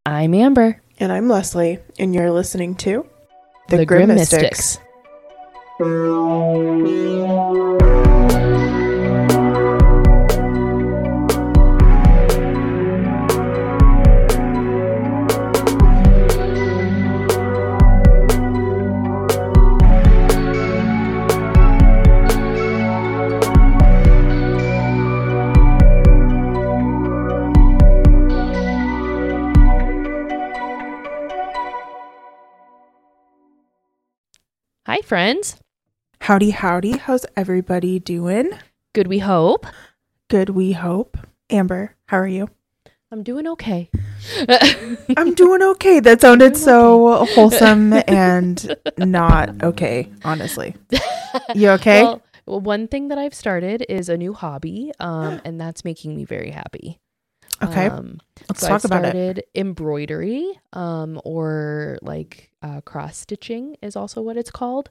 I'm Amber. And I'm Leslie, and you're listening to The Grim Mystics. Hi, friends. Howdy, howdy. How's everybody doing? Good, we hope. Good, we hope. Amber, how are you? I'm doing okay. I'm doing okay. That sounded so wholesome and not okay, honestly. You okay? Well, one thing that I've started is a new hobby, and that's making me very happy. Okay. Let's talk about it. I started embroidery, or like cross stitching is also what it's called.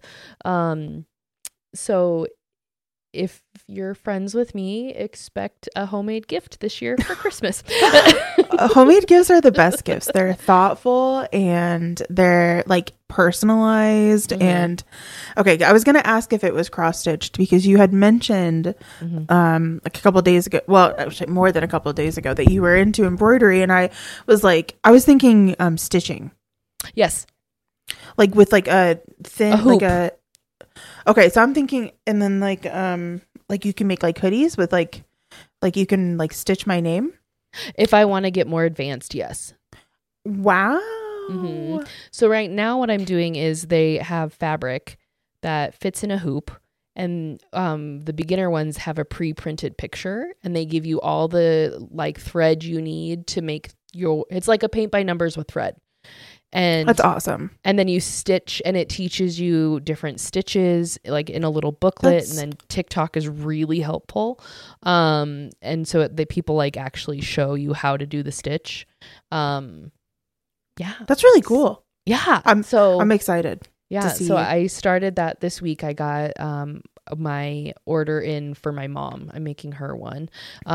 So if you're friends with me, expect a homemade gift this year for Christmas. Homemade gifts are the best gifts. They're thoughtful and they're like personalized. Mm-hmm. And okay, I was going to ask if it was cross stitched because you had mentioned like a couple of days ago, well, actually more than a couple of days ago, that you were into embroidery, and I was thinking stitching. Yes. Like with like a thin hoop. Okay, so I'm thinking, and then like you can make like hoodies with like you can like stitch my name. If I want to get more advanced, yes. Wow. Mm-hmm. So right now what I'm doing is they have fabric that fits in a hoop, and the beginner ones have a pre-printed picture, and they give you all the like thread you need to make it's like a paint by numbers with thread. And that's awesome. And then you stitch, and it teaches you different stitches like in a little booklet. And then TikTok is really helpful. And so the people like actually show you how to do the stitch. Yeah. That's really cool. Yeah. I'm excited. Yeah. So I started that this week. I got my order in for my mom. I'm making her one.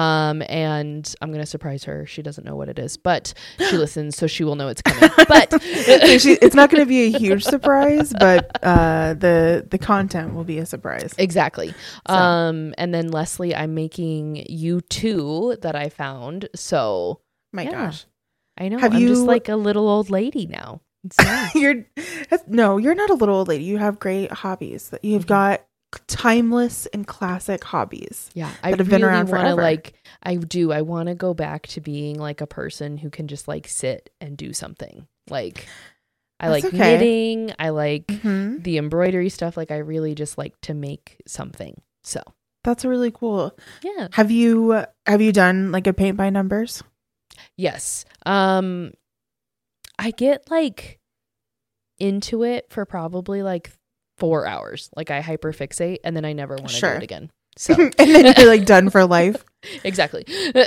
And I'm going to surprise her. She doesn't know what it is, but she listens, so she will know it's coming. But it's not going to be a huge surprise, but the content will be a surprise. Exactly. So. And then Leslie, I'm making U2 that I found. So my gosh. I know. I'm just like a little old lady now. It's nice. You're not a little old lady. You have great hobbies. You've got timeless and classic hobbies. Yeah, that have been around forever. I want to go back to being like a person who can just like sit and do something. Like I like knitting. I like the embroidery stuff. Like I really just like to make something. So that's really cool. Yeah. Have you done like a paint by numbers? Yes. I get like into it for probably like 4 hours. Like I hyperfixate, and then I never want to do it again. So and then you're like done for life. Exactly.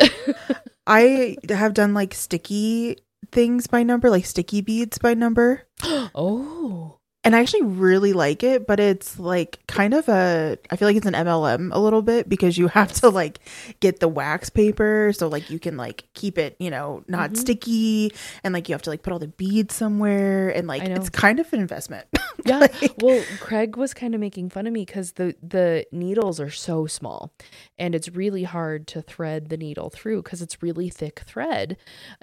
I have done like sticky things by number, like sticky beads by number. Oh. And I actually really like it, but it's like kind of I feel like it's an MLM a little bit, because you have to like get the wax paper. So like you can like keep it, not sticky, and like you have to like put all the beads somewhere, and like it's kind of an investment. Yeah. Well, Craig was kind of making fun of me because the needles are so small, and it's really hard to thread the needle through because it's really thick thread.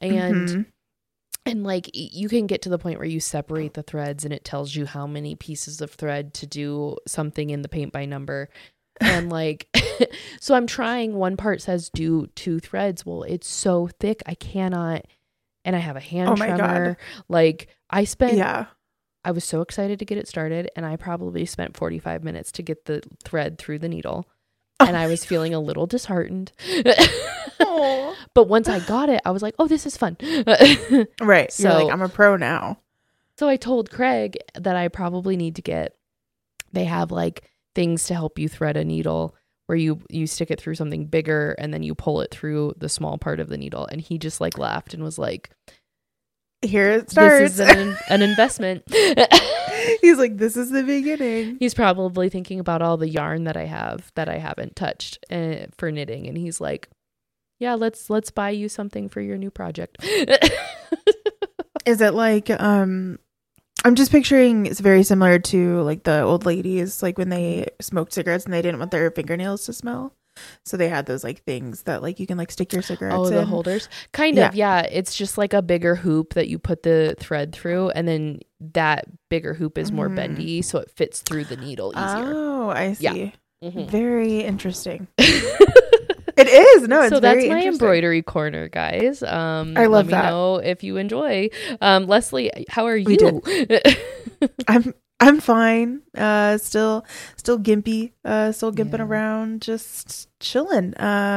And like you can get to the point where you separate the threads, and it tells you how many pieces of thread to do something in the paint by number. And like, so I'm trying, one part says do 2 threads. Well, it's so thick. I cannot, and I have a hand tremor. Like I was so excited to get it started, and I probably spent 45 minutes to get the thread through the needle. And I was feeling a little disheartened. But once I got it, I was like, oh, this is fun. Right. So you're like, I'm a pro now. So I told Craig that I probably need to they have like things to help you thread a needle where you stick it through something bigger, and then you pull it through the small part of the needle. And he just like laughed and was like, here it starts. This is an investment. He's like, this is the beginning. He's probably thinking about all the yarn that I have that I haven't touched for knitting. And he's like, yeah, let's buy you something for your new project. Is it like I'm just picturing it's very similar to like the old ladies, like when they smoked cigarettes and they didn't want their fingernails to smell. So they had those like things that like you can like stick your cigarettes in. The holders. Kind of, yeah. It's just like a bigger hoop that you put the thread through, and then that bigger hoop is more bendy, so it fits through the needle easier. Oh, I see. Yeah. Mm-hmm. Very interesting. It is. No, it's so very that's my interesting. embroidery corner, guys. I love let me that. know if you enjoy. Leslie, how are We you? I'm fine. Still gimpy. Still gimping around, just chilling.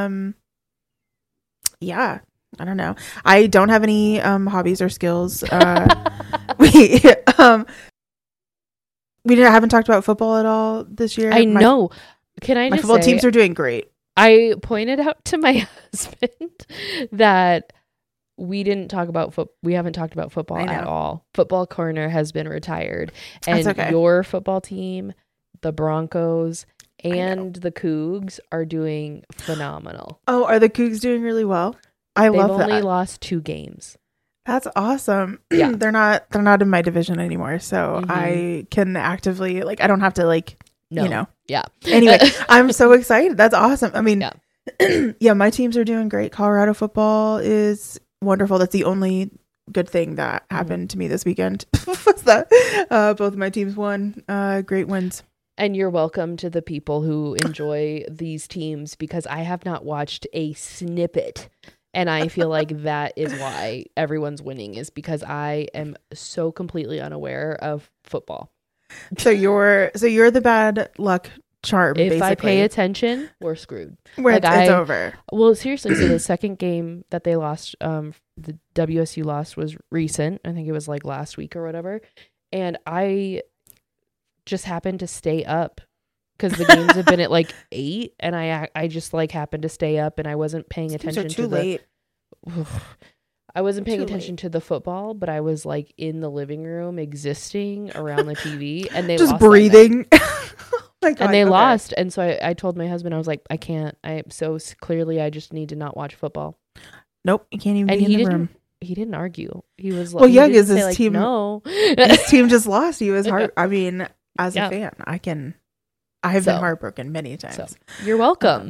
Yeah. I don't know. I don't have any hobbies or skills. We haven't talked about football at all this year. I know. Can I my just football say, teams are doing great. I pointed out to my husband that we haven't talked about football at all. Football Corner has been retired, and your football team, the Broncos and the Cougs, are doing phenomenal. Oh, are the Cougs doing really well? They've only lost 2 games. That's awesome. Yeah. They're not in my division anymore, so I can actively I don't have to Yeah. Anyway, I'm so excited. That's awesome. I mean, yeah, my teams are doing great. Colorado football is wonderful. That's the only good thing that happened to me this weekend. Was that both of my teams won great wins. And you're welcome to the people who enjoy these teams, because I have not watched a snippet. And I feel like that is why everyone's winning, is because I am so completely unaware of football. So you're the bad luck charm. If basically. I pay attention, we're screwed. It's over. Well, seriously. So the second game that they lost, the WSU lost, was recent. I think it was like last week or whatever. And I just happened to stay up because the games have been at like 8, and I just like happened to stay up, and I wasn't paying attention to late. I wasn't paying attention to the football, but I was like in the living room existing around the TV, and they just lost breathing. Oh my God, and they lost. And so I told my husband, I was like, I can't. So clearly I just need to not watch football. Nope, you can't even be in the room. He didn't argue. He was like, well, yeah, because his team, no, his team just lost. He was hard. I mean, as a fan, I have been heartbroken many times. So, you're welcome.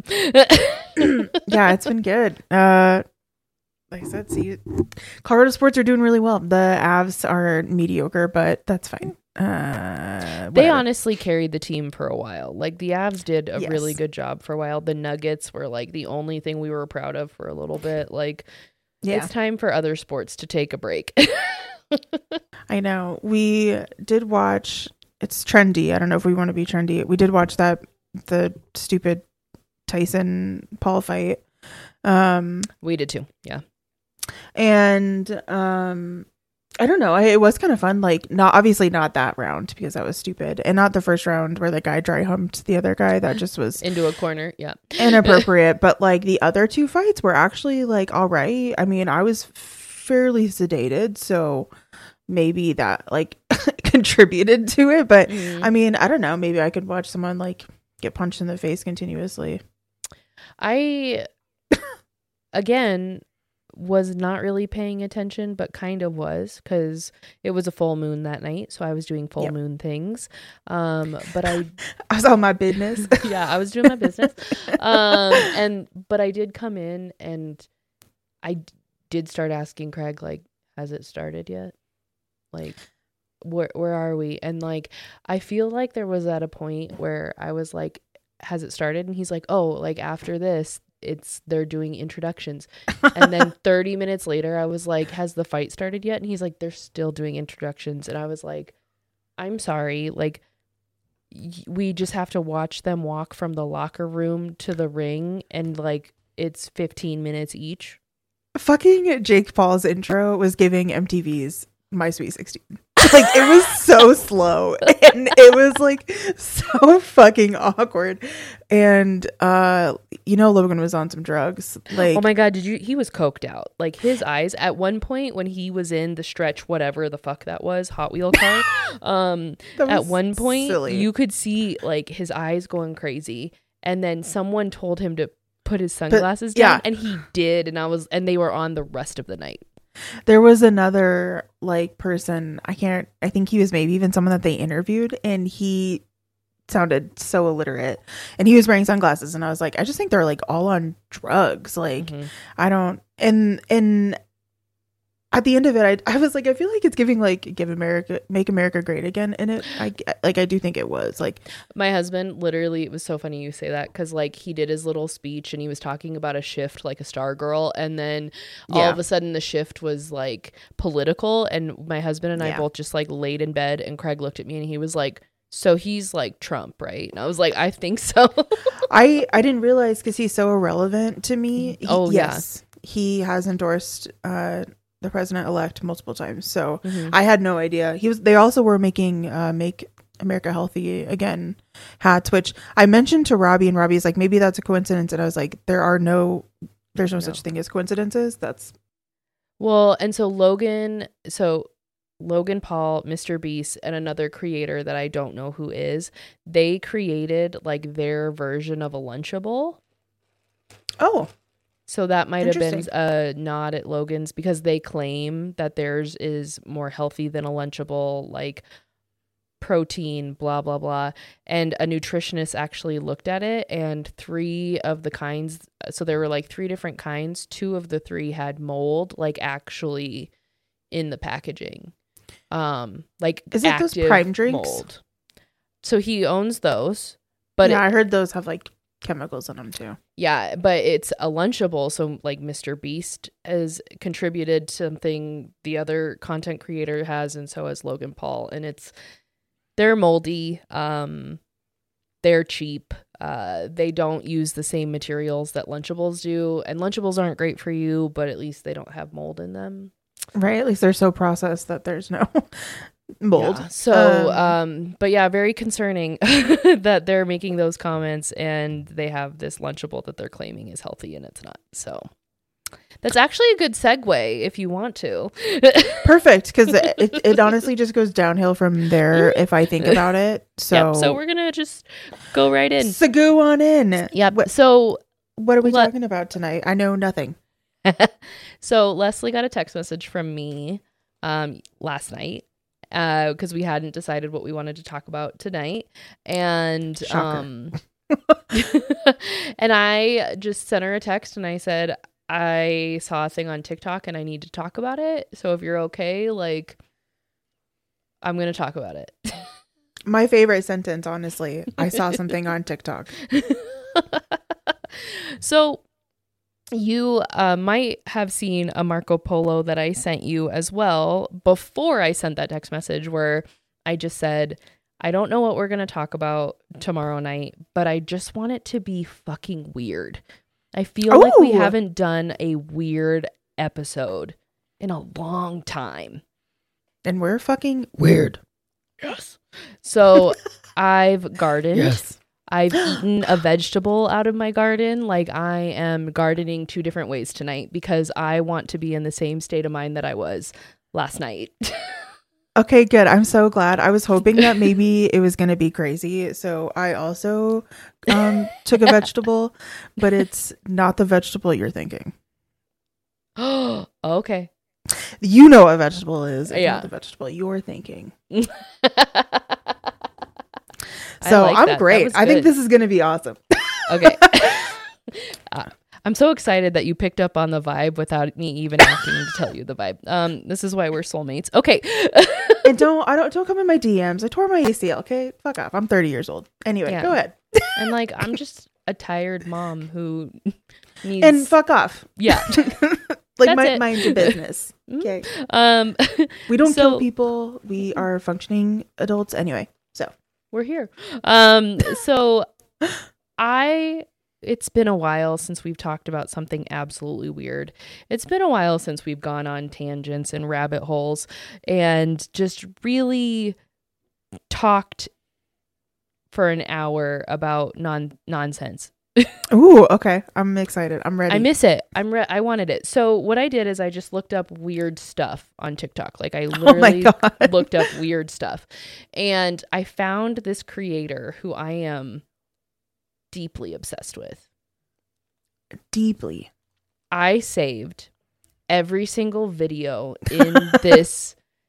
Yeah, it's been good. Like I said, Colorado sports are doing really well. The Avs are mediocre, but that's fine. They honestly carried the team for a while. Like the Avs did a really good job for a while. The Nuggets were like the only thing we were proud of for a little bit. Like, it's time for other sports to take a break. I know. We did watch. It's trendy. I don't know if we want to be trendy. We did watch the stupid Tyson Paul fight. We did too. Yeah. And I don't know. It was kind of fun. Like, obviously not that round, because that was stupid, and not the first round where the guy dry humped the other guy. That just was into a corner. Yeah. Inappropriate. But like the other 2 fights were actually like all right. I mean, I was fairly sedated, so maybe that like contributed to it. But I mean, I don't know. Maybe I could watch someone like get punched in the face continuously. I again was not really paying attention, but kind of was, because it was a full moon that night, so I was doing full moon things. But I was on my business. Yeah, I was doing my business. But I did come in, and I did start asking Craig, like, has it started yet? Like, where are we? And like, I feel like there was at a point where I was like, has it started? And he's like, oh, like after this, they're doing introductions. And then 30 minutes later, I was like, has the fight started yet? And he's like, they're still doing introductions. And I was like, I'm sorry, like, we just have to watch them walk from the locker room to the ring, and like it's 15 minutes each. Fucking Jake Paul's intro was giving MTV's My Sweet 16. Like, it was so slow, and it was like so fucking awkward. And Logan was on some drugs. Like, oh my God, he was coked out. Like, his eyes at one point when he was in the stretch, whatever the fuck that was, Hot Wheel car. At one point, silly. You could see like his eyes going crazy, and then someone told him to put his sunglasses down, and he did, and they were on the rest of the night. There was another like person. I think he was maybe even someone that they interviewed, and he sounded so illiterate, and he was wearing sunglasses, and I was like, I just think they're like all on drugs. Like, I don't, and at the end of it, I was like, I feel like it's giving like make America great again in it. I do think it was like my husband literally, it was so funny you say that, because like he did his little speech and he was talking about a shift like a Stargirl, and then all of a sudden the shift was like political, and my husband and I both just like laid in bed, and Craig looked at me and he was like, so he's like Trump, right? And I was like, I think so. I didn't realize, because he's so irrelevant to me. Yes, he has endorsed the president-elect multiple times, so I had no idea. They also were making Make America Healthy Again hats, which I mentioned to Robbie, and Robbie's like, maybe that's a coincidence, and I was like, there's no such thing as coincidences. That's well, and so Logan Paul, Mr. Beast, and another creator that I don't know who is, they created like their version of a Lunchable. Oh, so that might have been a nod at Logan's, because they claim that theirs is more healthy than a Lunchable, like protein, blah, blah, blah. And a nutritionist actually looked at it, and 3 of the kinds, so there were like 3 different kinds. 2 of the 3 had mold, like actually in the packaging. Like, is it those Prime drinks? Mold. So he owns those, but I heard those have like chemicals in them too. Yeah, but it's a Lunchable, so like Mr. Beast has contributed something the other content creator has, and so has Logan Paul, and they're moldy, they're cheap, they don't use the same materials that Lunchables do, and Lunchables aren't great for you, but at least they don't have mold in them. Right, at least they're so processed that there's no mold. Yeah. So, but yeah, very concerning that they're making those comments, and they have this Lunchable that they're claiming is healthy, and it's not. So that's actually a good segue if you want to. Perfect, because it honestly just goes downhill from there if I think about it. So, so we're gonna just go right in. So go on in. Yeah. So what are we talking about tonight? I know nothing. So Leslie got a text message from me last night, because we hadn't decided what we wanted to talk about tonight, and and I just sent her a text, and I said, I saw a thing on TikTok and I need to talk about it, so if you're okay, like, I'm gonna talk about it. My favorite sentence, honestly. I saw something on TikTok. So you might have seen a Marco Polo that I sent you as well before I sent that text message, where I just said, I don't know what we're going to talk about tomorrow night, but I just want it to be fucking weird. I feel like we haven't done a weird episode in a long time. And we're fucking weird. Yes. So I've gardened. Yes. I've eaten a vegetable out of my garden. Like, I am gardening 2 different ways tonight, because I want to be in the same state of mind that I was last night. Okay, good. I'm so glad. I was hoping that maybe it was going to be crazy. So I also took a vegetable, but it's not the vegetable you're thinking. Oh, okay. You know what a vegetable is. It's not the vegetable you're thinking. So I'm great. I think this is going to be awesome. Okay. I'm so excited that you picked up on the vibe without me even asking to tell you the vibe. This is why we're soulmates. Okay. And don't come in my DMs. I tore my ACL. Okay. Fuck off. I'm 30 years old. Anyway, go ahead. And like, I'm just a tired mom who needs. And fuck off. Yeah. Like, mind your business. Okay. We don't kill people. We are functioning adults anyway. So we're here. So it's been a while since we've talked about something absolutely weird. It's been a while since we've gone on tangents and rabbit holes and just really talked for an hour about nonsense. Ooh, okay. I'm excited. I'm ready. I miss it. I wanted it. So what I did is I just looked up weird stuff on TikTok. Like, I literally looked up weird stuff, and I found this creator who I am deeply obsessed with. Deeply. I saved every single video in this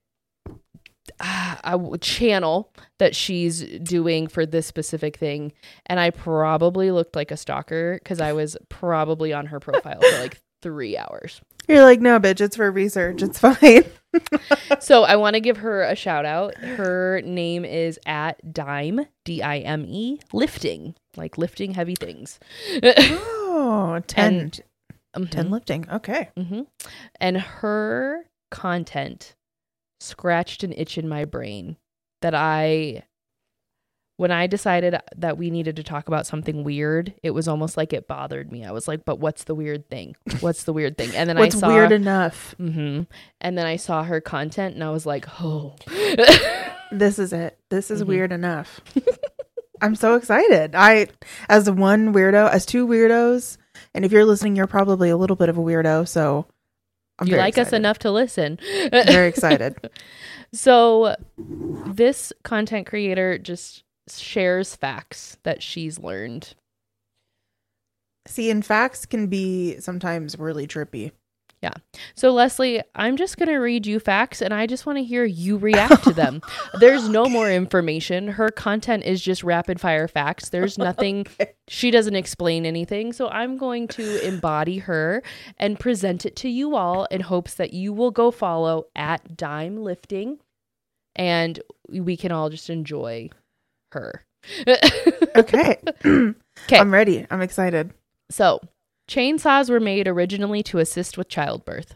channel that she's doing for this specific thing. And I probably looked like a stalker because I was probably on her profile for like 3 hours. You're like, no, bitch, it's for research. It's fine. So I want to give her a shout out. Her name is at Dime, Dime, lifting, like lifting heavy things. Oh, 10 And, lifting. Okay. And her content scratched an itch in my brain that when I decided that we needed to talk about something weird, it was almost like it bothered me. I was like, but what's the weird thing? What's the weird thing? And then what's weird enough? And then I saw her content and I was like, oh. This is it. This is weird enough. I'm so excited. As two weirdos, and if you're listening, you're probably a little bit of a weirdo, so I'm you very like excited. us enough to listen. Very excited. So this content creator just shares facts that she's learned. See, and facts can be sometimes really trippy. Yeah. So Leslie, I'm just going to read you facts and I just want to hear you react to them. There's no more information. Her content is just rapid fire facts. There's nothing, she doesn't explain anything. So I'm going to embody her and present it to you all in hopes that you will go follow at Dime Lifting and we can all just enjoy her. Okay. Okay. I'm ready. I'm excited. So, chainsaws were made originally to assist with childbirth.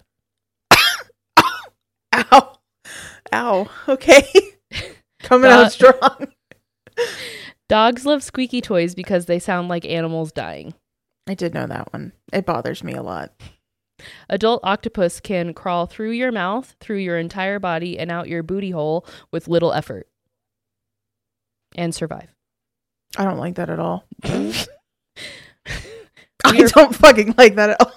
Ow. Ow. Okay. Coming out strong. Dogs love squeaky toys because they sound like animals dying. I did know that one. It bothers me a lot. Adult octopus can crawl through your mouth, through your entire body, and out your booty hole with little effort. And survive. I don't like that at all. I don't fucking like that at all.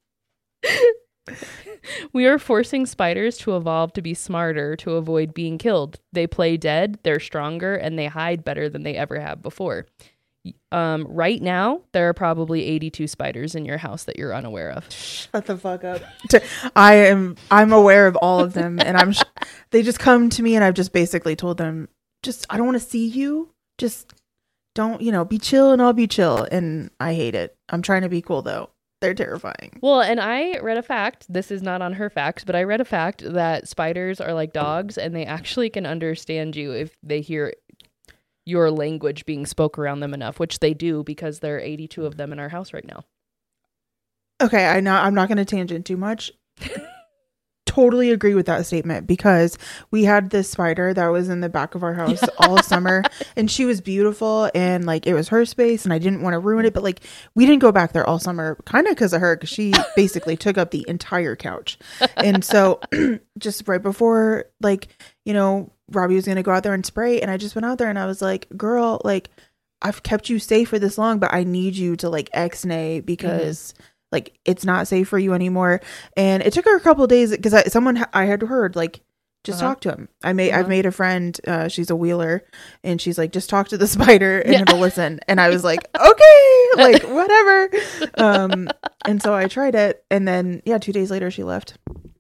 We are forcing spiders to evolve to be smarter to avoid being killed. They play dead, they're stronger, and they hide better than they ever have before. Right now, there are probably 82 spiders in your house that you're unaware of. Shut the fuck up. I'm aware of all of them, and they just come to me, and I've just basically told them, I don't want to see you. Just don't, be chill, and I'll be chill. And I hate it. I'm trying to be cool though. They're terrifying. Well, and I read a fact. This is not on her facts, but I read a fact that spiders are like dogs, and they actually can understand you if they hear your language being spoke around them enough, which they do because there are 82 of them in our house right now. Okay, I'm not going to tangent too much. Totally agree with that statement because we had this spider that was in the back of our house all summer and she was beautiful and like it was her space and I didn't want to ruin it, but like we didn't go back there all summer kind of because of her, because she basically took up the entire couch. And so just right before Robbie was going to go out there and spray, and I just went out there and I was like, girl, like I've kept you safe for this long, but I need you to like ex-nay because like it's not safe for you anymore. And it took her a couple of days because I had heard like just talk to him. I've made a friend, she's a wheeler, and she's like, just talk to the spider and it'll listen. And I was like, okay, like whatever. And so I tried it, and then 2 days later she left.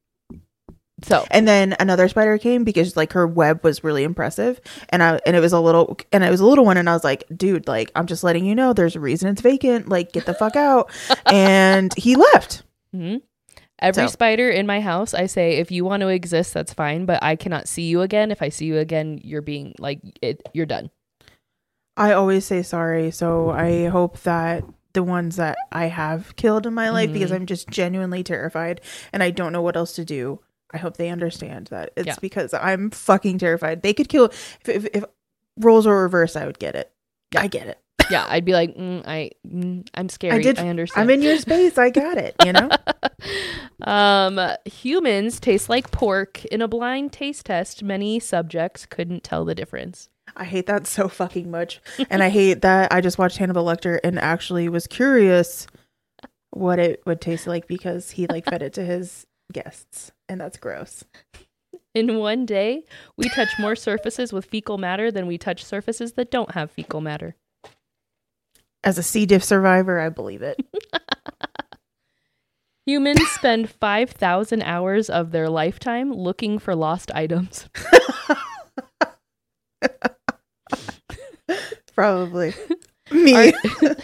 And then another spider came because like her web was really impressive, and it was a little one, and I was like, dude, like I'm just letting you know there's a reason it's vacant, like get the fuck out. And he left. Every spider in my house, I say, if you want to exist, that's fine, but I cannot see you again. If I see you again, you're being like you're done. I always say sorry, so I hope that the ones that I have killed in my life, because I'm just genuinely terrified and I don't know what else to do, I hope they understand that it's because I'm fucking terrified. They could kill if roles were reversed. I would get it. Yeah. I get it. Yeah, I'd be like, I'm scared. I understand. I'm in your space. I got it. Humans taste like pork. In a blind taste test, many subjects couldn't tell the difference. I hate that so fucking much, and I hate that I just watched Hannibal Lecter and actually was curious what it would taste like because he like fed it to his guests, and that's gross. In one day, we touch more surfaces with fecal matter than we touch surfaces that don't have fecal matter. As a C. diff survivor, I believe it. Humans spend 5,000 hours of their lifetime looking for lost items. Probably. Me.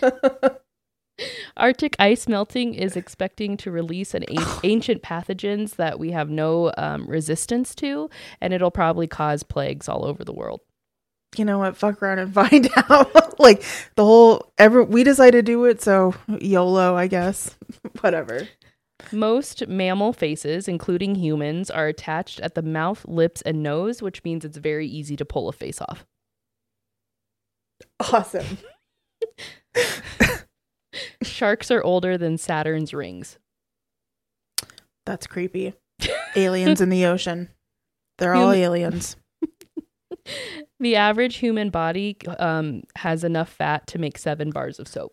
Arctic ice melting is expecting to release an ancient pathogens that we have no resistance to, and it'll probably cause plagues all over the world. You know what? Fuck around and find out. Like we decided to do it, so YOLO, I guess. Whatever. Most mammal faces, including humans, are attached at the mouth, lips, and nose, which means it's very easy to pull a face off. Awesome. Sharks are older than Saturn's rings. That's creepy. Aliens in the ocean. They're all aliens. The average human body has enough fat to make 7 bars of soap.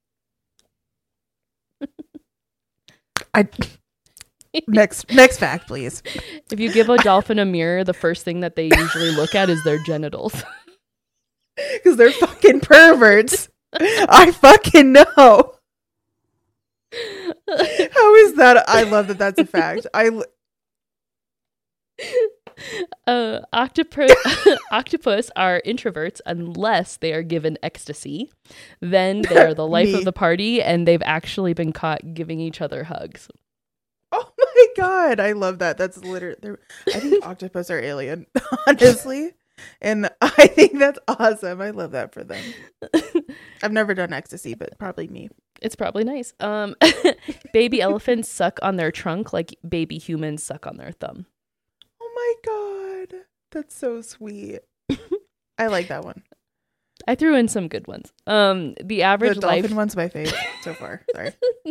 Next fact, please. If you give a dolphin a mirror, the first thing that they usually look at is their genitals. Because they're fucking perverts. I fucking know. How is that? I love that that's a fact. Octopus are introverts unless they are given ecstasy. Then they are the life of the party, and they've actually been caught giving each other hugs. Oh my god, I love that. That's literally. I think octopus are alien, honestly, and I think that's awesome. I love that for them. I've never done ecstasy, but probably me. It's probably nice. Baby elephants suck on their trunk like baby humans suck on their thumb. Oh my god, that's so sweet. I like that one. I threw in some good ones. The average dolphin one's my favorite so far. Sorry.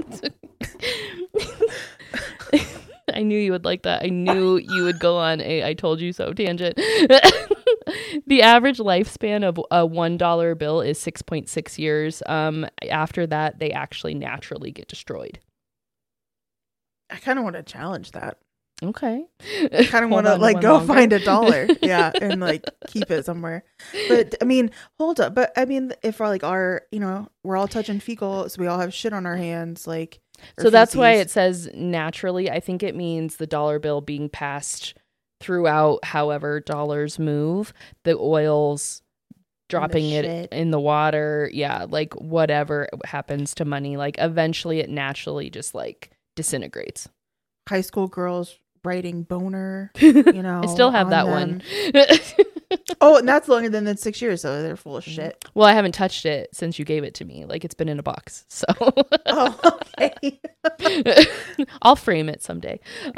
I knew you would like that. I knew you would go on a I told you so tangent. The average lifespan of a $1 bill is 6.6 years. After that, they actually naturally get destroyed. I kind of want to challenge that. Okay. I kind of want to go find $1. Yeah. And keep it somewhere. But I mean, hold up. But I mean, if we're all touching fecal, so we all have shit on our hands, so that's why it says naturally. I think it means the dollar bill being passed throughout however dollars move, the oils dropping it in the water. Yeah. Whatever happens to money, eventually it naturally just disintegrates. High school girls writing boner, I still have that one. Oh, and that's longer than 6 years, so they're full of shit. Well, I haven't touched it since you gave it to me. It's been in a box, so. Oh, okay. I'll frame it someday.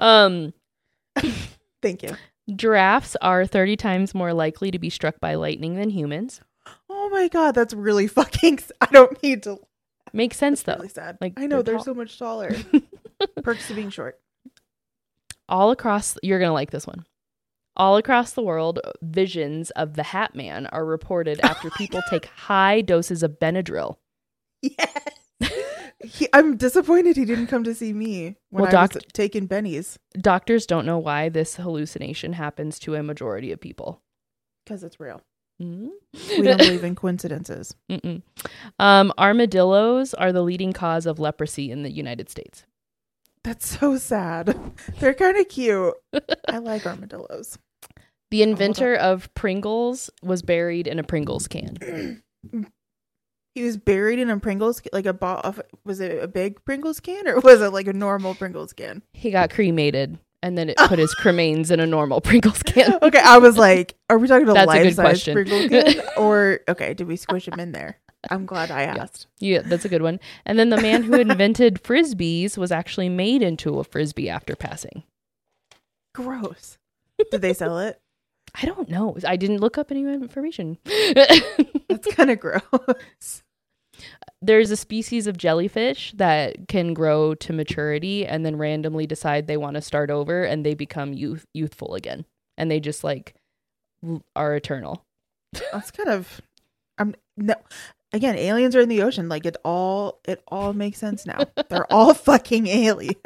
Thank you. Giraffes are 30 times more likely to be struck by lightning than humans. Oh my god, that's really fucking. I don't need to. Makes sense though. Really sad. I know they're so much taller. Perks to being short. You're gonna like this one. All across the world, visions of the Hat Man are reported after people take high doses of Benadryl. Yes. I'm disappointed he didn't come to see me when I was taking Bennies. Doctors don't know why this hallucination happens to a majority of people. Because it's real. Mm-hmm. We don't believe in coincidences. Armadillos are the leading cause of leprosy in the United States. That's so sad. They're kind of cute. I like armadillos. The inventor of Pringles was buried in a Pringles can. He was buried in a Pringles, was it a big Pringles can or was it a normal Pringles can? He got cremated and then it put his cremains in a normal Pringles can. Okay, I was like, are we talking about life-size Pringles can? Or, okay, did we squish him in there? I'm glad I asked. Yeah, that's a good one. And then the man who invented Frisbees was actually made into a Frisbee after passing. Gross. Did they sell it? I don't know. I didn't look up any information. That's kind of gross. There's a species of jellyfish that can grow to maturity and then randomly decide they want to start over and they become youthful again. And they just are eternal. That's kind of... no. Again, aliens are in the ocean. It all makes sense now. They're all fucking aliens.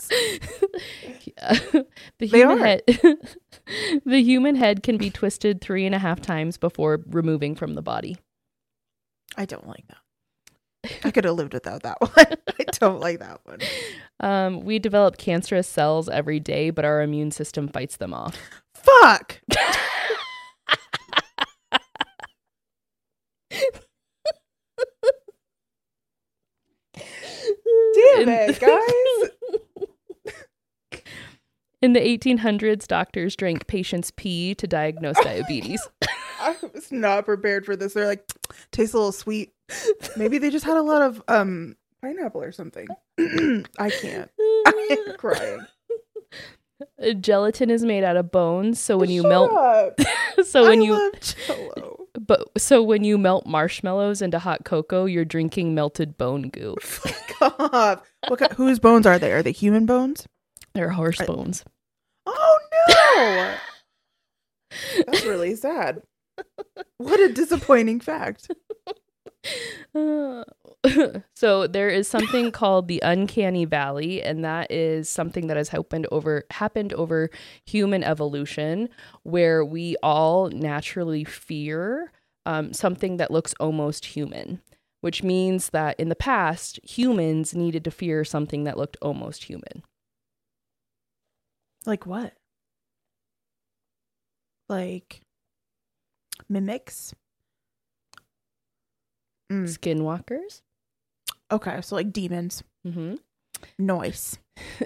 The human head can be twisted 3.5 times before removing from the body. I don't like that. I could have lived without that one. I don't like that one. We develop cancerous cells every day, but our immune system fights them off. Fuck! it, guys. In the 1800s, doctors drank patients' pee to diagnose diabetes. I was not prepared for this. They're like, tastes a little sweet. Maybe they just had a lot of pineapple or something. I can't. I'm crying. Gelatin is made out of bones, so when you Shut melt up. so when I you love Jell-O. so when you melt marshmallows into hot cocoa, you're drinking melted bone goo. Fuck off. Whose bones are they? Are they human bones? They're horse bones. Oh no. That's really sad. What a disappointing fact. So there is something called the uncanny valley, and that is something that has happened over human evolution, where we all naturally fear something that looks almost human, which means that in the past, humans needed to fear something that looked almost human. Like what? Like mimics? Skinwalkers? Okay, so like demons. Mm-hmm. Noise.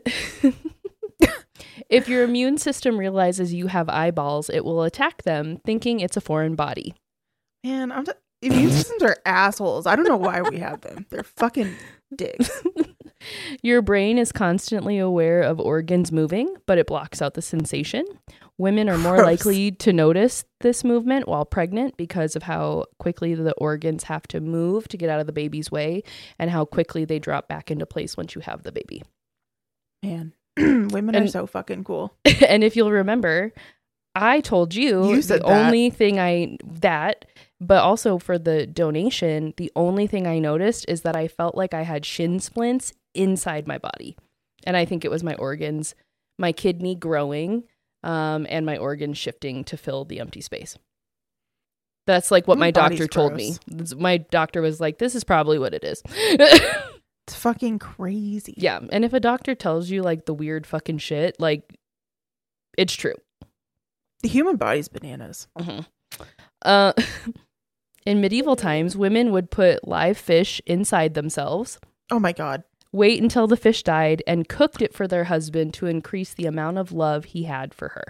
If your immune system realizes you have eyeballs, it will attack them, thinking it's a foreign body. Man, immune systems are assholes. I don't know why we have them. They're fucking dicks. Your brain is constantly aware of organs moving, but it blocks out the sensation. Women are more likely to notice this movement while pregnant because of how quickly the organs have to move to get out of the baby's way and how quickly they drop back into place once you have the baby. Man, women are so fucking cool. And if you'll remember, I told you said the only thing but also for the donation, the only thing I noticed is that I felt like I had shin splints inside my body. And I think it was my organs, my kidney growing, and my organs shifting to fill the empty space. That's like what my doctor told me. My doctor was like, this is probably what it is. It's fucking crazy. Yeah. And if a doctor tells you like the weird fucking shit, like it's true. The human body's bananas. Mm-hmm. In medieval times, women would put live fish inside themselves. Oh my God. Wait until the fish died and cooked it for their husband to increase the amount of love he had for her.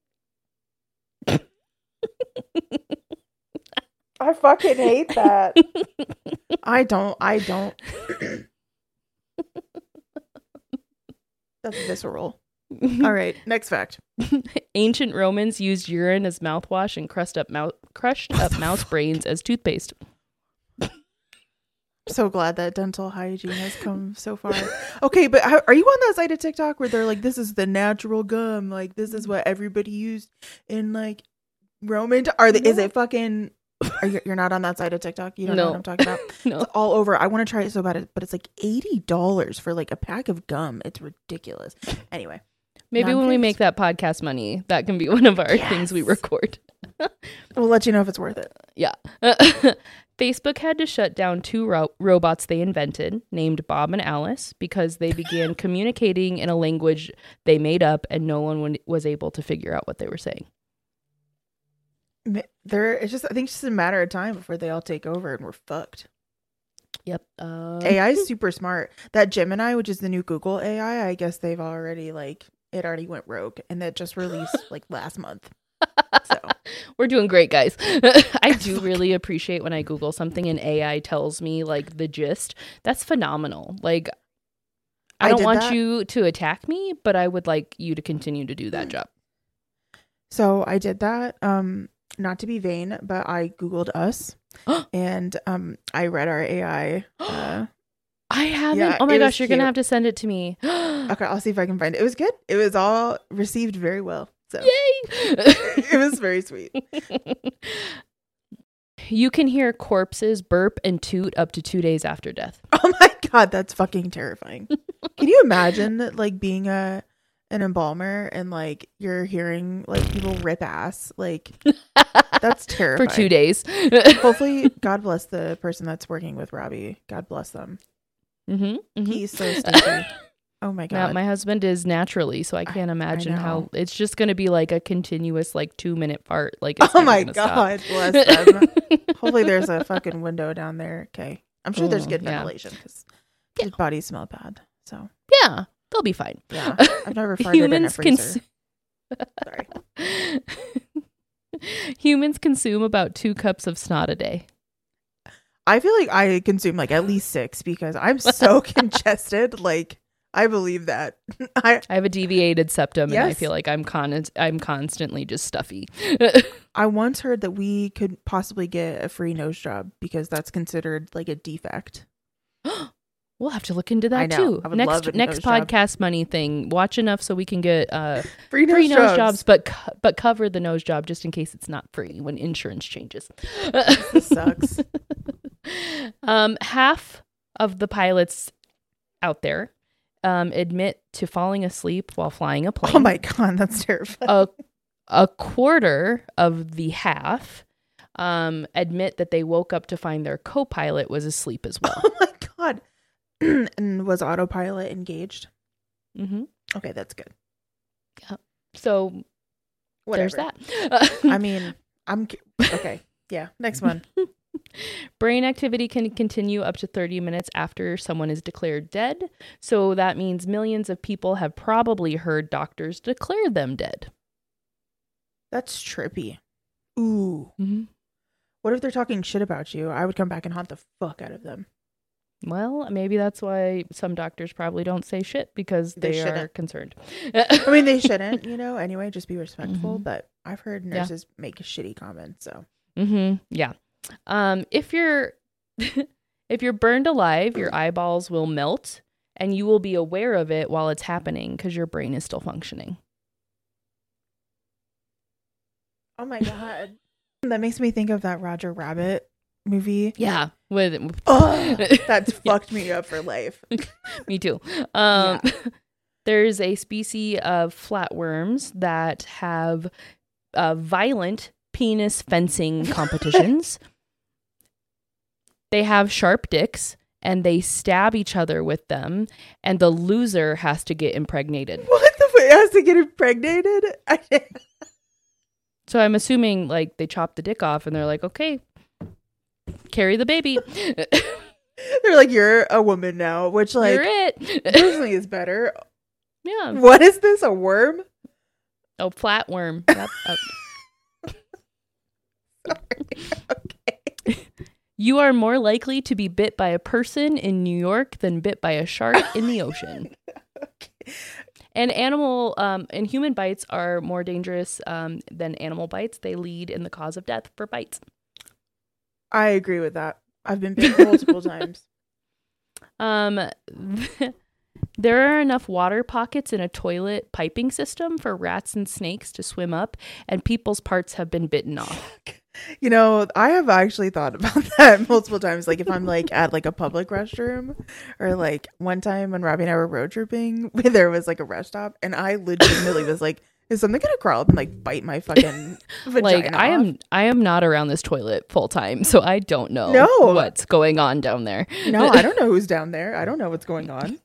I fucking hate that. I don't. That's visceral. All right, next fact. Ancient Romans used urine as mouthwash and crushed up mouse brains as toothpaste. So glad that dental hygiene has come so far. Okay, but are you on that side of TikTok where they're like, this is the natural gum, like this is what everybody used in like Roman? Is it fucking? You're not on that side of TikTok. You don't know what I'm talking about. No. It's all over. I want to try it so bad, but it's like $80 for like a pack of gum. It's ridiculous. Anyway, maybe when we make that podcast money, that can be one of our things we record. We'll let you know if it's worth it. Yeah. Facebook had to shut down two robots they invented, named Bob and Alice, because they began communicating in a language they made up and no one was able to figure out what they were saying. I think it's just a matter of time before they all take over and we're fucked. Yep. AI is super smart. That Gemini, which is the new Google AI, I guess they've already it already went rogue and that just released like last month. So we're doing great, guys. I do really appreciate when I Google something and AI tells me like the gist. That's phenomenal. Like, I don't want you to attack me, but I would like you to continue to do that job. So I did that. Not to be vain, but I Googled us and I read our AI. I haven't. Yeah, oh my gosh, you're going to have to send it to me. Okay, I'll see if I can find it. It was good. It was all received very well. So. Yay! It was very sweet. You can hear corpses burp and toot up to 2 days after death. Oh my God, that's fucking terrifying. Can you imagine like being an embalmer and like you're hearing like people rip ass? Like that's terrifying. For 2 days. Hopefully, God bless the person that's working with Robbie. God bless them. Mm-hmm. He's so stinky. Oh my God. Now, my husband is naturally, so I can't imagine how it's just going to be like a continuous like 2-minute fart. Like, it's oh my God, bless them. Hopefully there's a fucking window down there. Okay. I'm sure there's good ventilation because his bodies smell bad. So Yeah, they'll be fine. yeah, I've never farted in a freezer. Sorry. Humans consume about 2 cups of snot a day. I feel like I consume like at least 6 because I'm so congested. Like, I believe that. I have a deviated septum, and I Yes. feel like I'm constantly just stuffy. I once heard that we could possibly get a free nose job because that's considered like a defect. We'll have to look into that I know. too. I would love a Next nose job. podcast money thing. Watch enough so we can get Free free nose jobs, but cover the nose job just in case it's not free when insurance changes. This sucks. Half of the pilots out there admit to falling asleep while flying a plane. Oh my God, that's terrifying. A quarter of the half admit that they woke up to find their co-pilot was asleep as well. Oh my God. And was autopilot engaged? Mm-hmm. Okay, that's good. So Whatever. there's that. I mean, okay. Yeah, next one. Brain activity can continue up to 30 minutes after someone is declared dead. So that means millions of people have probably heard doctors declare them dead. That's trippy. Ooh. Mm-hmm. What if they're talking shit about you? I would come back and haunt the fuck out of them. Well, maybe that's why some doctors probably don't say shit because they are shouldn't. concerned. I mean, they shouldn't, anyway, just be respectful. Mhm. But I've heard nurses make shitty comments, so. Mm-hmm. Yeah. If you're if you're burned alive, your eyeballs will melt and you will be aware of it while it's happening because your brain is still functioning. Oh my God. That makes me think of that Roger Rabbit movie. Yeah. That's fucked me up for life. Me too. Yeah. There's a species of flatworms that have violent penis fencing competitions. They have sharp dicks and they stab each other with them, and the loser has to get impregnated. What the fuck? It has to get impregnated? So I'm assuming like they chop the dick off and they're like, okay, carry the baby. They're like, you're a woman now, which like You're it. personally is better. Yeah. What is this? A worm? Oh, flatworm. Yep. Sorry. Okay. You are more likely to be bit by a person in New York than bit by a shark in the ocean. Okay. And and human bites are more dangerous than animal bites. They lead in the cause of death for bites. I agree with that. I've been bit multiple times. There are enough water pockets in a toilet piping system for rats and snakes to swim up, and people's parts have been bitten off. I have actually thought about that multiple times. Like if I'm like at like a public restroom, or like one time when Robbie and I were road tripping, where there was like a rest stop, and I legitimately was like, "Is something gonna crawl up and like bite my fucking vagina?" Like off? I am not around this toilet full time, so I don't know what's going on down there. No, I don't know who's down there. I don't know what's going on.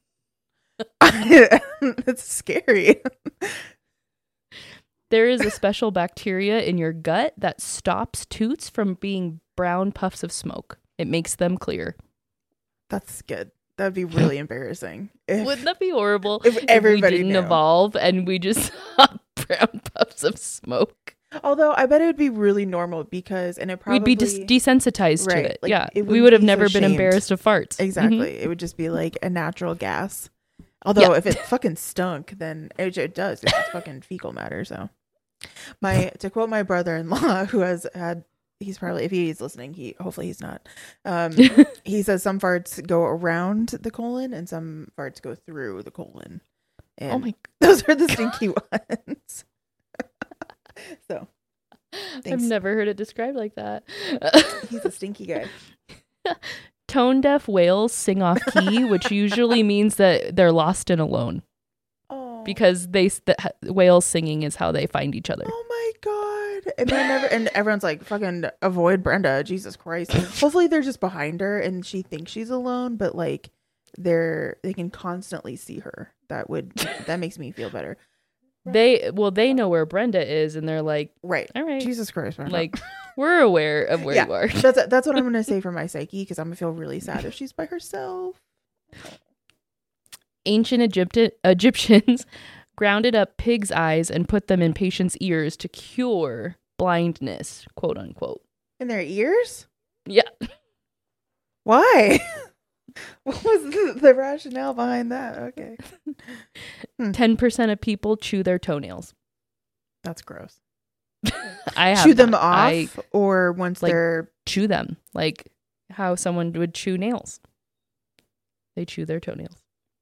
It's scary. There is a special bacteria in your gut that stops toots from being brown puffs of smoke. It makes them clear. That's good. That'd be really embarrassing. Wouldn't that be horrible if everybody we didn't knew. evolve and we just saw brown puffs of smoke? Although I bet it would be really normal because, and it probably We'd be desensitized Right, to it. like, Yeah, it we wouldn't would have be so never been shamed. embarrassed of farts. Exactly. It would just be like a natural gas. Although if it fucking stunk, then it does. It's fucking fecal matter. So, to quote my brother-in-law, who has had, he's probably, if he's listening, hopefully he's not. He says some farts go around the colon and some farts go through the colon. And Oh my those are the stinky ones. So, I've thanks. never heard it described like that. He's a stinky guy. Tone deaf whales sing off key, which usually means that they're lost and alone Oh. because whales singing is how they find each other. Oh my God. And everyone's like, fucking avoid Brenda. Jesus Christ. Hopefully they're just behind her and she thinks she's alone, but like they can constantly see her. That makes me feel better. They know where Brenda is and they're like, Right. all right, Jesus Christ. Brenda. like we're aware of where you are. That's what I'm going to say for my psyche, because I'm going to feel really sad if she's by herself. Ancient Egyptians grounded up pigs' eyes and put them in patients' ears to cure blindness, quote unquote. In their ears? Yeah. Why? What was the rationale behind that? Okay. 10% of people chew their toenails. That's gross. I have chew them not. off or once like, they're... Chew them. Like how someone would chew nails. They chew their toenails.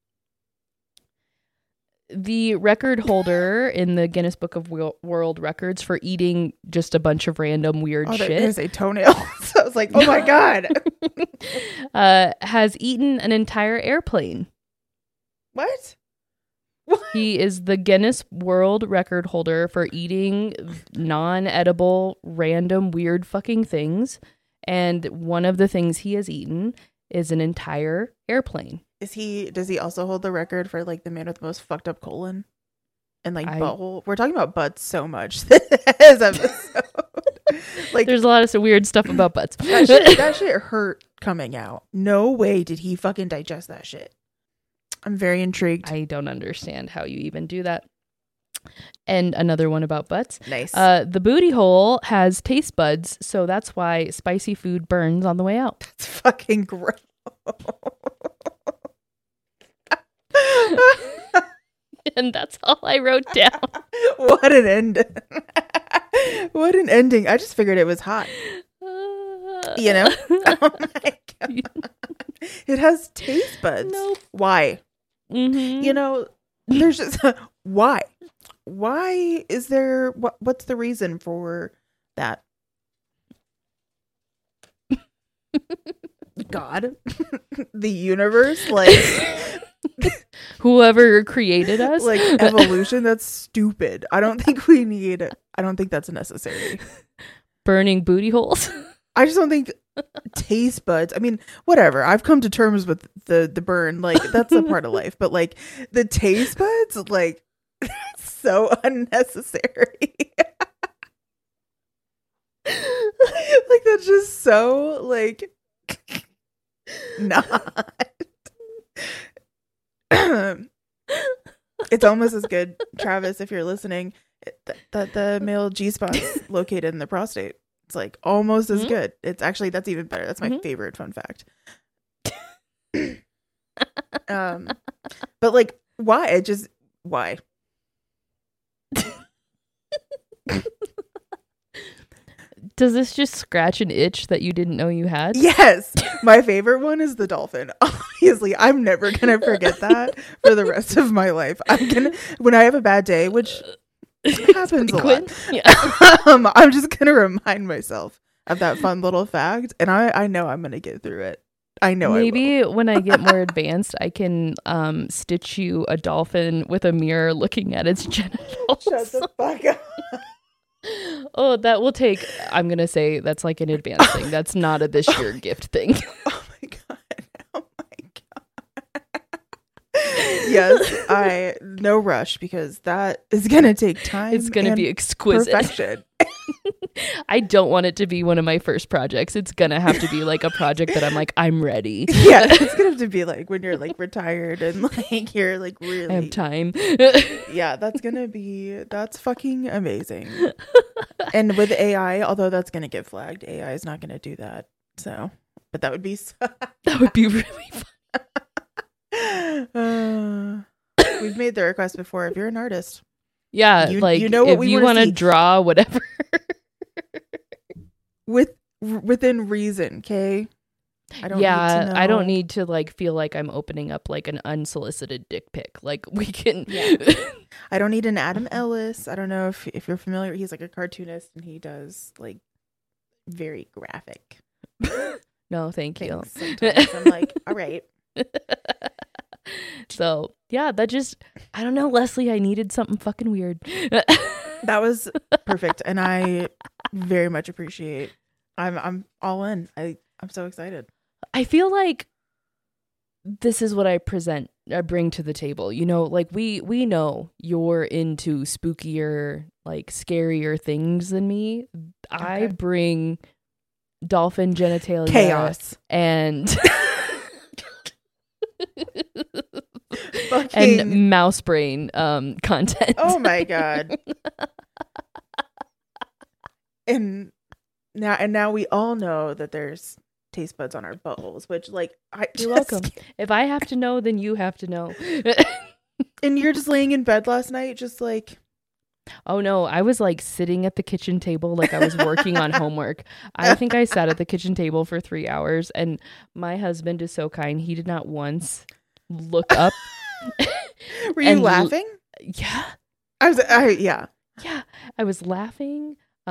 The record holder in the Guinness Book of World Records for eating just a bunch of random weird shit. There's a toenail. So I was like, oh my God. Has eaten an entire airplane. What? He is the Guinness World Record holder for eating non-edible, random, weird fucking things. And one of the things he has eaten is an entire airplane. Does he also hold the record for like the man with the most fucked up colon and like butthole? We're talking about butts so much this episode. Like, there's a lot of weird stuff about butts. that shit hurt coming out. No way did he fucking digest that shit. I'm very intrigued. I don't understand how you even do that. And another one about butts. Nice. The booty hole has taste buds, so that's why spicy food burns on the way out. That's fucking gross. And that's all I wrote down. What an end. What an ending. I just figured it was hot. You know? Oh my God. It has taste buds. Nope. Why? Mm-hmm. You know, there's just why? Why is there what's the reason for that? God? The universe? Like whoever created us? Like evolution? That's stupid. I don't think we need it. I don't think that's necessary. Burning booty holes? I just don't think taste buds. I mean, whatever. I've come to terms with the burn. Like, that's a part of life. But like the taste buds, like, that's so unnecessary. Like, that's just so like not. It's almost as good, Travis, if you're listening, that the male G-spot's located in the prostate. It's like almost as good. It's actually, that's even better. That's my favorite fun fact. But like, why? Why? Does this just scratch an itch that you didn't know you had? Yes. My favorite one is the dolphin. Obviously, I'm never going to forget that for the rest of my life. When I have a bad day, which happens a lot. Yeah. I'm just going to remind myself of that fun little fact. And I know I'm going to get through it. I know Maybe when I get more advanced, I can stitch you a dolphin with a mirror looking at its genitals. Shut the fuck up. Oh, that will take, I'm going to say that's like an advanced thing. That's not a this year gift thing. Oh my God. Oh my God. Yes, no rush because that is going to take time. It's going to be exquisite. Perfection. I don't want it to be one of my first projects. It's going to have to be like a project that I'm like, I'm ready. Yeah, it's going to have to be like when you're like retired and like you're like really. I have time. Yeah, that's fucking amazing. And with AI, although that's going to get flagged, AI is not going to do that. So, but that would be that would be really fun. We've made the request before. If you're an artist, yeah, like you know what if you want to draw whatever within reason, okay? I don't need to like feel like I'm opening up like an unsolicited dick pic. Like we can. Yeah. I don't need an Adam Ellis. I don't know if you're familiar. He's like a cartoonist and he does like very graphic. No, thank you. Sometimes I'm like, all right. So yeah, that just, I don't know, Leslie, I needed something fucking weird. That was perfect. And I very much appreciate, I'm all in. I'm so excited. I feel like this is what I bring to the table. You know, like we know you're into spookier, like scarier things than me. Okay. I bring dolphin genitalia. Chaos. And fucking and mouse brain content. Oh my god. And now we all know that there's taste buds on our buttholes, which like You're welcome. If I have to know, then you have to know. And you're just laying in bed last night just like, oh no, I was like sitting at the kitchen table like I was working on homework. I think I sat at the kitchen table for 3 hours, and my husband is so kind. He did not once look up. Were you laughing? Yeah. Yeah. Yeah. I was laughing.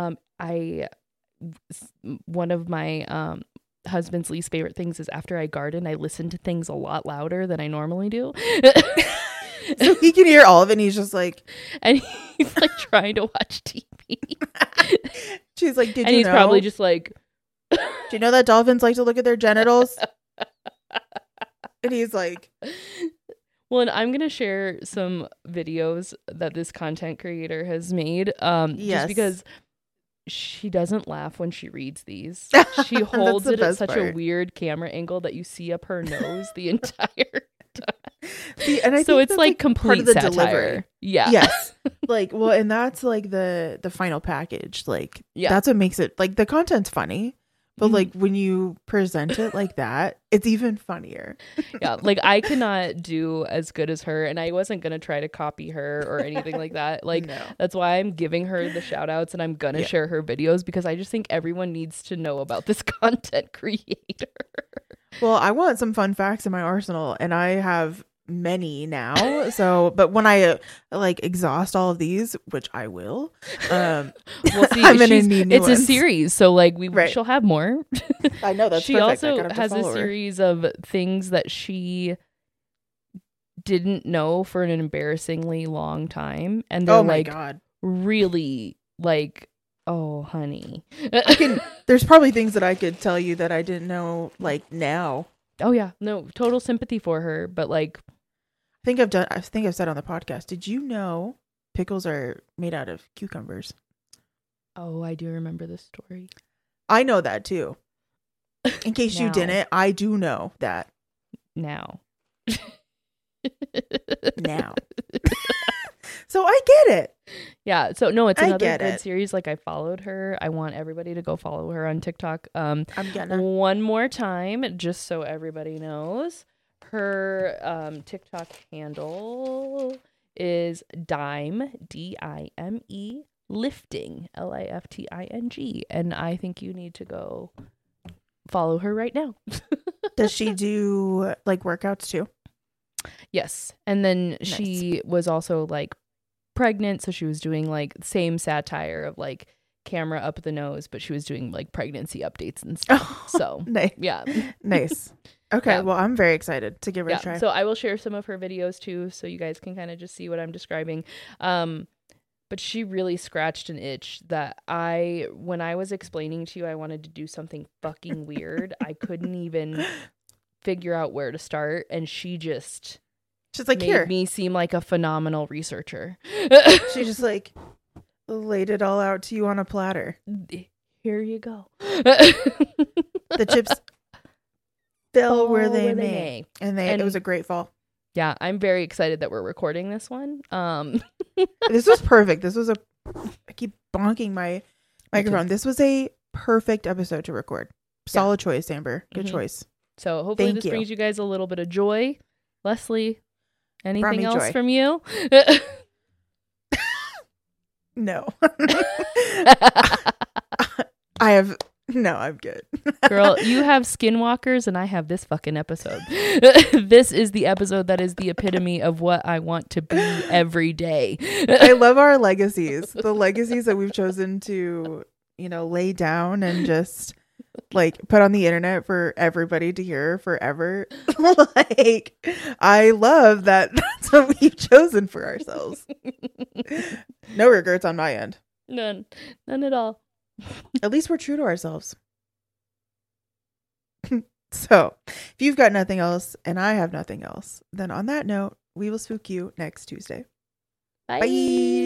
One of my husband's least favorite things is after I garden, I listen to things a lot louder than I normally do. So he can hear all of it and he's just like, and he's like trying to watch TV. She's like, and he's probably just like, do you know that dolphins like to look at their genitals? And he's like, well, and I'm gonna share some videos that this content creator has made, yes. just because she doesn't laugh when she reads these. She holds it at such a weird camera angle that you see up her nose the entire time. See, and I so think it's like complete part of the satire. Delivery. Yeah. Yes. Like, well, and that's like the final package. Like, yeah, that's what makes it, like, the content's funny, but like when you present it like that, it's even funnier. Yeah, like I cannot do as good as her, and I wasn't gonna try to copy her or anything like that. Like No. That's why I'm giving her the shout outs, and I'm gonna share her videos, because I just think everyone needs to know about this content creator. Well, I want some fun facts in my arsenal, and I have many now. So, but when I like exhaust all of these, which I will, we'll see. I'm gonna need new it's ones. a series, so like she'll have more. I know that's she perfect. also has a series of things that she didn't know for an embarrassingly long time, and they're like really like, oh honey. There's probably things that I could tell you that I didn't know like now. Oh yeah, no, total sympathy for her, but like I think I've said on the podcast, did you know pickles are made out of cucumbers? Oh, I do remember this story. I know that too. In case you didn't, I do know that. Now. So I get it. Yeah. So no, it's another good series. Like I followed her. I want everybody to go follow her on TikTok. I'm gonna one more time, just so everybody knows. Her TikTok handle is Dime, DIME, lifting, LIFTING. And I think you need to go follow her right now. Does she do like workouts too? Yes. And then she was also like pregnant, so she was doing like same satire of like camera up the nose, but she was doing like pregnancy updates and stuff. So nice. Yeah. Nice. Okay, yeah. Well, I'm very excited to give her a try. So I will share some of her videos too, so you guys can kind of just see what I'm describing. But she really scratched an itch that when I was explaining to you I wanted to do something fucking weird, I couldn't even figure out where to start, and she's like, made me seem like a phenomenal researcher. She just like laid it all out to you on a platter. Here you go. The chips fell where they may. And it was a great fall. Yeah, I'm very excited that we're recording this one. This was perfect. I keep bonking my microphone. This was a perfect episode to record. Solid choice, Amber. Good choice. So hopefully this brings you guys a little bit of joy. Leslie, anything else from you? No. I'm good. Girl, you have skinwalkers and I have this fucking episode. This is the episode that is the epitome of what I want to be every day. I love our legacies. The legacies that we've chosen to, lay down and just like put on the internet for everybody to hear forever. Like, I love that that's what we've chosen for ourselves. No regrets on my end. None at all. At least we're true to ourselves. So, if you've got nothing else and I have nothing else, then on that note, we will spook you next Tuesday. Bye.